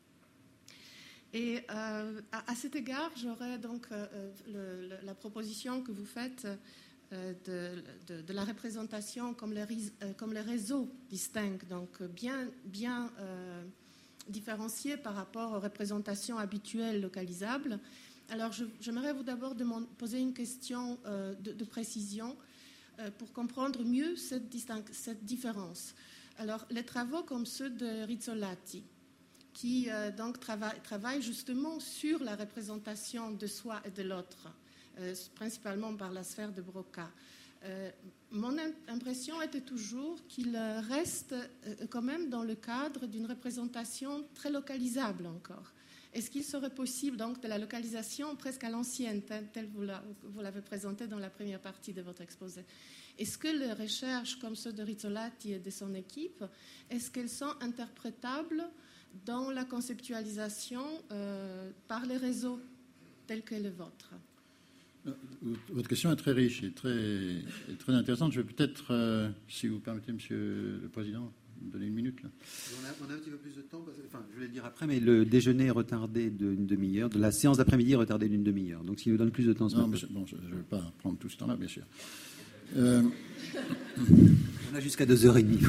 Et à cet égard, j'aurais donc la proposition que vous faites de la représentation comme les réseaux distincts, donc bien différenciés par rapport aux représentations habituelles localisables. Alors, j'aimerais vous d'abord poser une question de précision pour comprendre mieux cette différence. Alors, les travaux comme ceux de Rizzolatti, qui donc travaillent justement sur la représentation de soi et de l'autre, principalement par la sphère de Broca. Mon impression était toujours qu'il reste quand même dans le cadre d'une représentation très localisable encore. Est-ce qu'il serait possible donc de la localisation presque à l'ancienne, telle vous l'avez présenté dans la première partie de votre exposé? Est-ce que les recherches comme ceux de Rizzolatti et de son équipe, est-ce qu'elles sont interprétables dans la conceptualisation par les réseaux tels que le vôtre? Votre question est très riche et très intéressante. Je vais peut-être, si vous permettez, Monsieur le Président, me donner une minute. Là. On a un petit peu plus de temps, je vais le dire après, mais le déjeuner est retardé d'une demi-heure, de la séance d'après-midi est retardée d'une demi-heure. Donc, s'il nous donne plus de temps, je ne vais pas prendre tout ce temps-là, bien sûr. On a jusqu'à 2h30.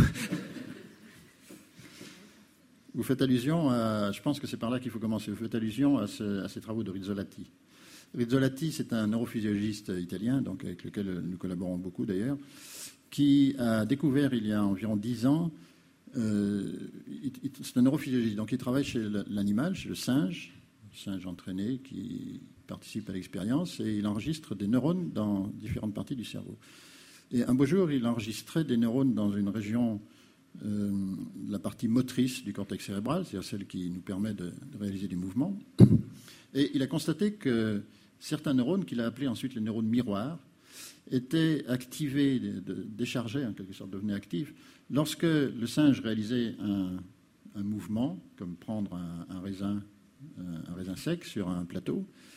Vous faites allusion je pense que c'est par là qu'il faut commencer, vous faites allusion à ces travaux de Rizzolatti. Rizzolatti, c'est un neurophysiologiste italien, donc avec lequel nous collaborons beaucoup d'ailleurs, qui a découvert il y a environ 10 ans, c'est un neurophysiologiste, donc il travaille chez l'animal, chez le singe entraîné qui participe à l'expérience, et il enregistre des neurones dans différentes parties du cerveau. Et un beau jour, il enregistrait des neurones dans une région de la partie motrice du cortex cérébral, c'est-à-dire celle qui nous permet de réaliser des mouvements. Et il a constaté que certains neurones, qu'il a appelés ensuite les neurones miroirs, étaient activés, déchargés en quelque sorte, devenaient actifs, lorsque le singe réalisait un mouvement, comme prendre un raisin sec sur un plateau.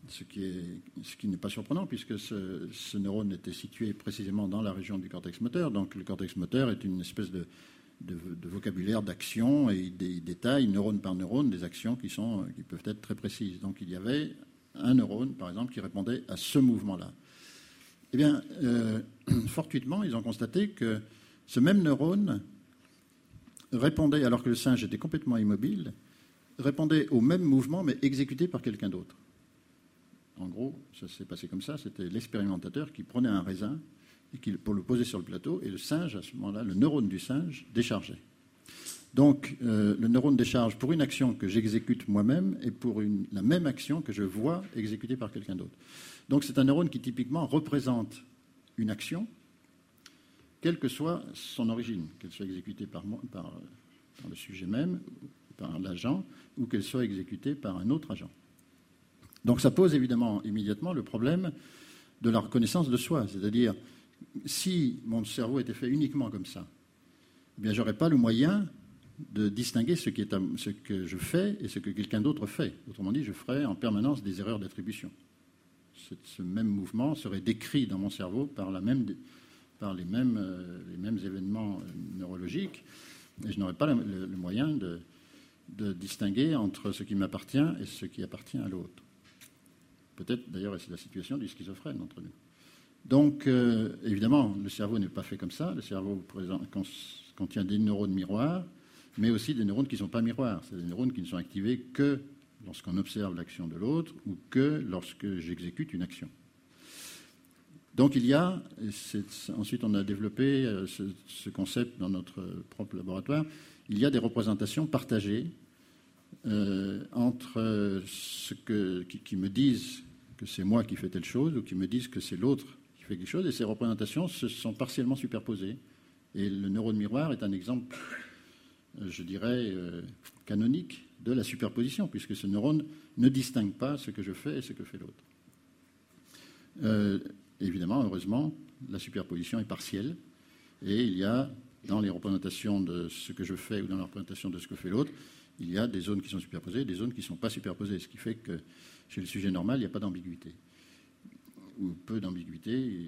ce qui n'est pas surprenant puisque ce neurone était situé précisément dans la région du cortex moteur. Donc le cortex moteur est une espèce de vocabulaire d'action et il détaille neurone par neurone des actions qui peuvent être très précises. Donc il y avait un neurone, par exemple, qui répondait à ce mouvement-là. Eh bien, fortuitement, ils ont constaté que ce même neurone répondait, alors que le singe était complètement immobile, répondait au même mouvement, mais exécuté par quelqu'un d'autre. En gros, ça s'est passé comme ça, c'était l'expérimentateur qui prenait un raisin et pour le poser sur le plateau, et le singe, à ce moment-là, le neurone du singe, déchargeait. Donc, le neurone décharge pour une action que j'exécute moi-même et pour la même action que je vois exécutée par quelqu'un d'autre. Donc, c'est un neurone qui, typiquement, représente une action, quelle que soit son origine, qu'elle soit exécutée par le sujet même, par l'agent, ou qu'elle soit exécutée par un autre agent. Donc, ça pose évidemment immédiatement le problème de la reconnaissance de soi, c'est-à-dire, si mon cerveau était fait uniquement comme ça, eh bien, je n'aurais pas le moyen de distinguer ce que je fais et ce que quelqu'un d'autre fait. Autrement dit, je ferais en permanence des erreurs d'attribution. Ce même mouvement serait décrit dans mon cerveau par les mêmes événements neurologiques, et je n'aurais pas le moyen de distinguer entre ce qui m'appartient et ce qui appartient à l'autre. Peut-être, d'ailleurs, c'est la situation du schizophrène entre nous. Donc, évidemment, le cerveau n'est pas fait comme ça. Le cerveau contient des neurones miroirs, mais aussi des neurones qui ne sont pas miroirs. C'est des neurones qui ne sont activés que lorsqu'on observe l'action de l'autre ou que lorsque j'exécute une action. Donc, ensuite on a développé ce concept dans notre propre laboratoire, il y a des représentations partagées entre qui me disent que c'est moi qui fais telle chose ou qui me disent que c'est l'autre qui fait quelque chose, et ces représentations se sont partiellement superposées. Et le neurone miroir est un exemple, je dirais, canonique de la superposition, puisque ce neurone ne distingue pas ce que je fais et ce que fait l'autre. Évidemment, heureusement, la superposition est partielle, et il y a, dans les représentations de ce que je fais ou dans la représentation de ce que fait l'autre, il y a des zones qui sont superposées et des zones qui ne sont pas superposées, ce qui fait que chez le sujet normal, il n'y a pas d'ambiguïté, ou peu d'ambiguïté,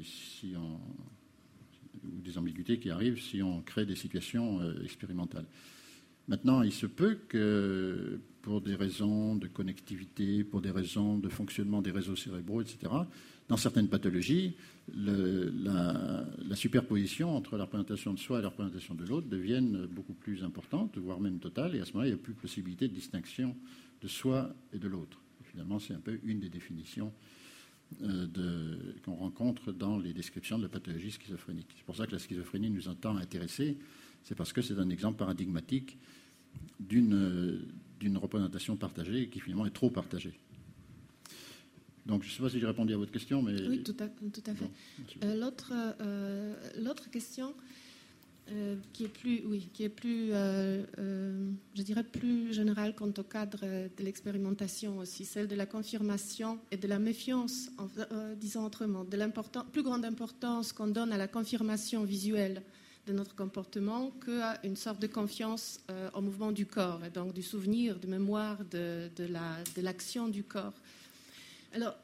ou des ambiguïtés qui arrivent si on crée des situations expérimentales. Maintenant, il se peut que pour des raisons de connectivité, pour des raisons de fonctionnement des réseaux cérébraux, etc., dans certaines pathologies, la superposition entre la représentation de soi et la représentation de l'autre devienne beaucoup plus importante, voire même totale, et à ce moment-là, il n'y a plus de possibilité de distinction de soi et de l'autre. Finalement, c'est un peu une des définitions qu'on rencontre dans les descriptions de la pathologie schizophrénique. C'est pour ça que la schizophrénie nous a tant intéressés, c'est parce que c'est un exemple paradigmatique d'une représentation partagée qui finalement est trop partagée. Donc, je ne sais pas si j'ai répondu à votre question, mais... Oui, tout à fait. Bon, l'autre question qui est plus, je dirais, plus générale quant au cadre de l'expérimentation aussi, celle de la confirmation et de la méfiance, disons autrement, de plus grande importance qu'on donne à la confirmation visuelle de notre comportement qu'à une sorte de confiance au mouvement du corps, et donc du souvenir, de mémoire de l'action du corps. Alors,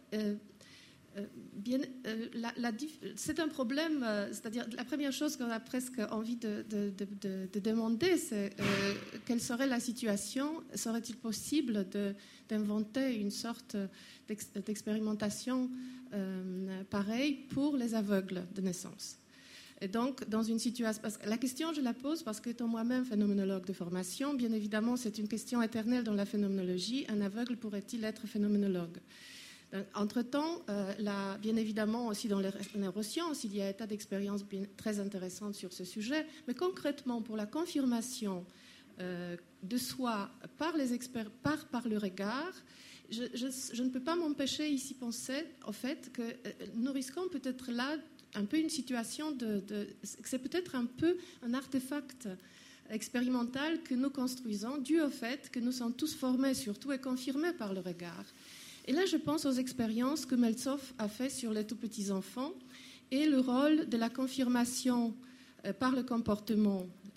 c'est un problème, c'est-à-dire la première chose qu'on a presque envie de demander, c'est quelle serait la situation, serait-il possible d'inventer une sorte d'expérimentation pareille pour les aveugles de naissance? Et donc, dans une situation... Parce que la question, je la pose parce qu'étant moi-même phénoménologue de formation, bien évidemment, c'est une question éternelle dans la phénoménologie. Un aveugle pourrait-il être phénoménologue? Entre-temps, bien évidemment, aussi dans les neurosciences, il y a un tas d'expériences très intéressantes sur ce sujet. Mais concrètement, pour la confirmation de soi par les experts, par le regard, je ne peux pas m'empêcher ici de penser, au fait, que nous risquons peut-être là un peu une situation c'est peut-être un peu un artefact expérimental que nous construisons, dû au fait que nous sommes tous formés surtout et confirmés par le regard. Et là, je pense aux expériences que Meltzoff a fait sur les tout petits enfants et le rôle de la confirmation par le comportement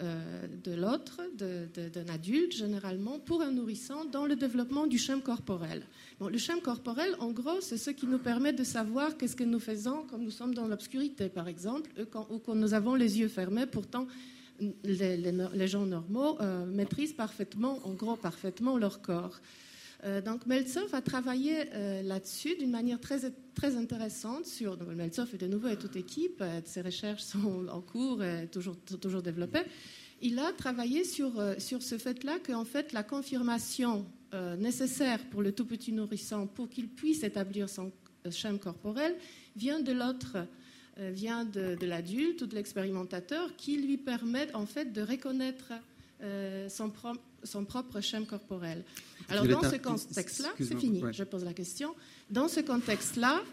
de l'autre, d'un adulte généralement, pour un nourrisson dans le développement du schème corporel. Bon, le schème corporel, en gros, c'est ce qui nous permet de savoir qu'est-ce que nous faisons quand nous sommes dans l'obscurité, par exemple, ou quand nous avons les yeux fermés. Pourtant, les gens normaux maîtrisent parfaitement, en gros, parfaitement leur corps. Donc Meltzoff a travaillé là-dessus d'une manière très intéressante. Meltzoff, de nouveau, et toute équipe, ses recherches sont en cours, toujours développées. Il a travaillé sur ce fait-là qu'en fait, la confirmation nécessaire pour le tout petit nourrisson pour qu'il puisse établir son schème corporel vient de l'autre, vient de l'adulte ou de l'expérimentateur qui lui permet en fait de reconnaître son propre schème corporel. Alors, dans ce contexte-là, c'est fini, je pose la question. Dans ce contexte-là,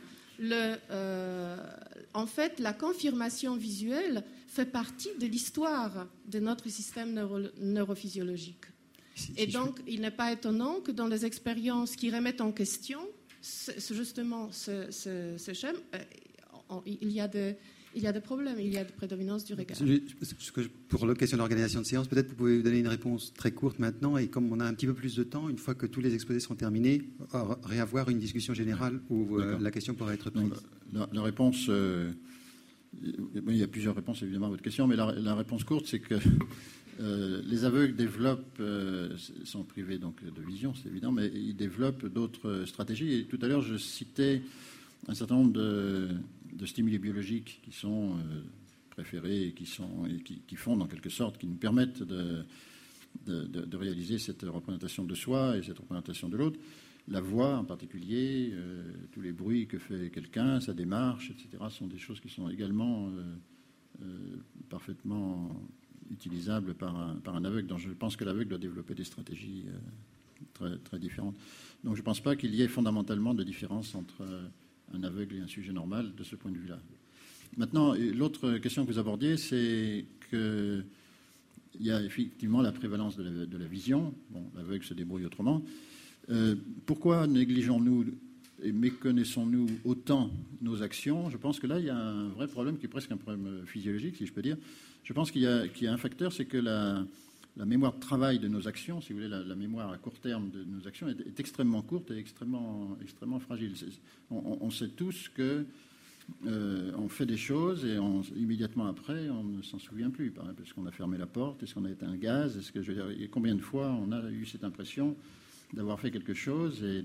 en fait, la confirmation visuelle fait partie de l'histoire de notre système neurophysiologique. Et donc, il n'est pas étonnant que dans les expériences qui remettent en question justement ce schème, il y a des problèmes, il y a de prédominance du regard. Pour la question d'organisation de séance, peut-être vous pouvez vous donner une réponse très courte maintenant, et comme on a un petit peu plus de temps, une fois que tous les exposés seront terminés, réavoir une discussion générale où la question pourra être prise. Donc, la réponse, il y a plusieurs réponses évidemment à votre question, mais la réponse courte, c'est que les aveugles développent, sont privés donc de vision, c'est évident, mais ils développent d'autres stratégies. Et tout à l'heure, je citais un certain nombre de stimuli biologiques qui sont préférés et qui font, en quelque sorte, qui nous permettent de réaliser cette représentation de soi et cette représentation de l'autre. La voix, en particulier, tous les bruits que fait quelqu'un, sa démarche, etc., sont des choses qui sont également parfaitement utilisables par un aveugle. Donc je pense que l'aveugle doit développer des stratégies très, très différentes. Donc je ne pense pas qu'il y ait fondamentalement de différence entre un aveugle et un sujet normal de ce point de vue-là. Maintenant, l'autre question que vous abordiez, c'est qu'il y a effectivement la prévalence de la vision. Bon, l'aveugle se débrouille autrement. Pourquoi négligeons-nous et méconnaissons-nous autant nos actions? Je pense que là, il y a un vrai problème qui est presque un problème physiologique, si je peux dire. Je pense qu'il y a un facteur, c'est que la mémoire de travail de nos actions, si vous voulez, la mémoire à court terme de nos actions est extrêmement courte et extrêmement fragile. On sait tous que on fait des choses et immédiatement après, on ne s'en souvient plus. Par exemple, est-ce qu'on a fermé la porte? Est-ce qu'on a éteint un gaz? Est-ce que, je veux dire, combien de fois on a eu cette impression d'avoir fait quelque chose et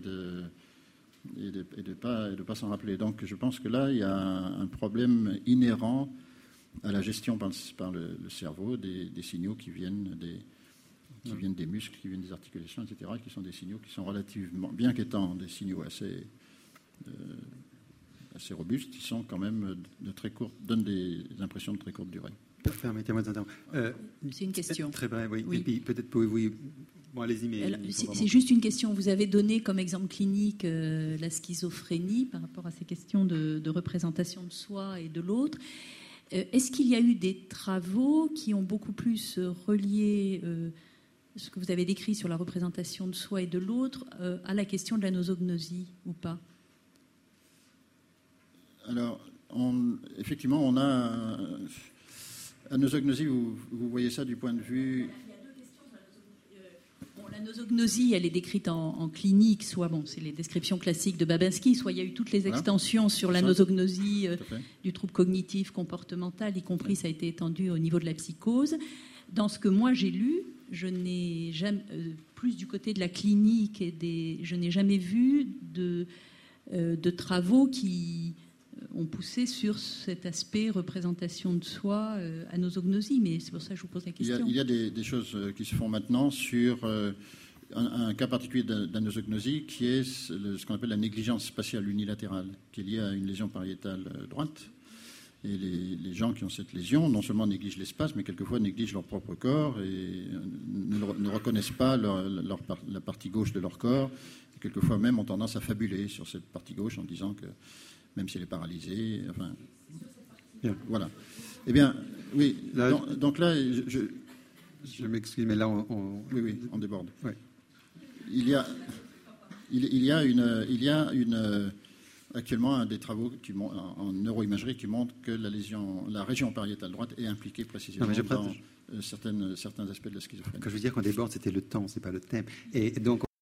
de pas s'en rappeler? Donc, je pense que là, il y a un problème inhérent à la gestion par le cerveau des signaux qui viennent des muscles, qui viennent des articulations, etc., qui sont des signaux qui sont relativement, bien qu'étant des signaux assez robustes, ils sont quand même donnent des impressions de très courte durée. Permettez-moi d'interrompre. C'est une question. Très bref, oui. Oui. Et puis peut-être pouvez-vous... Bon, allez-y, mais... C'est juste une question. Vous avez donné comme exemple clinique la schizophrénie par rapport à ces questions de représentation de soi et de l'autre. Est-ce qu'il y a eu des travaux qui ont beaucoup plus relié ce que vous avez décrit sur la représentation de soi et de l'autre à la question de la nosognosie ou pas? Alors, effectivement, on a... La nosognosie, vous voyez ça du point de vue... Il y a deux questions sur la nosognosie. La nosognosie, elle est décrite en clinique, soit c'est les descriptions classiques de Babinski, soit il y a eu toutes les extensions sur la nosognosie du trouble cognitif, comportemental, y compris ça a été étendu au niveau de la psychose. Dans ce que moi j'ai lu, je n'ai jamais, plus du côté de la clinique je n'ai jamais vu de travaux qui ont poussé sur cet aspect représentation de soi à nosognosie, mais c'est pour ça que je vous pose la question. Il y a des choses qui se font maintenant sur un cas particulier d'anosognosie qui est ce qu'on appelle la négligence spatiale unilatérale, qui est liée à une lésion pariétale droite. Et les gens qui ont cette lésion, non seulement négligent l'espace, mais quelquefois négligent leur propre corps et ne reconnaissent pas la partie gauche de leur corps. Et quelquefois même ont tendance à fabuler sur cette partie gauche en disant que même si elle est paralysée, enfin... Bien. Voilà. Eh bien, oui, donc là, je m'excuse, mais là, Oui, on déborde. Ouais. Il y a actuellement des travaux en neuroimagerie qui montrent que la région pariétale droite est impliquée précisément certains aspects de la schizophrénie. Quand je veux dire qu'on déborde, c'était le temps, c'est pas le thème. Et donc